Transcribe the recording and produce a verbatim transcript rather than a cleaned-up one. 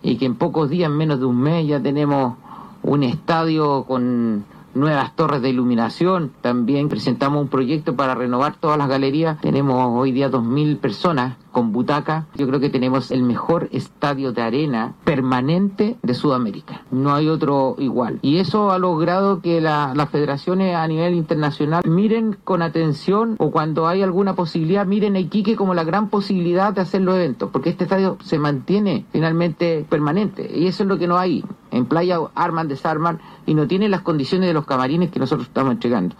y que en pocos días, en menos de un mes, ya tenemos un estadio con nuevas torres de iluminación. También presentamos un proyecto para renovar todas las galerías. Tenemos hoy día dos mil personas con butaca. Yo creo que tenemos el mejor estadio de arena permanente de Sudamérica. No hay otro igual. Y eso ha logrado que la, las federaciones a nivel internacional miren con atención, o cuando hay alguna posibilidad, miren a Iquique como la gran posibilidad de hacer los eventos, porque este estadio se mantiene finalmente permanente. Y eso es lo que no hay. En Playa arman, desarman y no tienen las condiciones de los camarines que nosotros estamos entregando.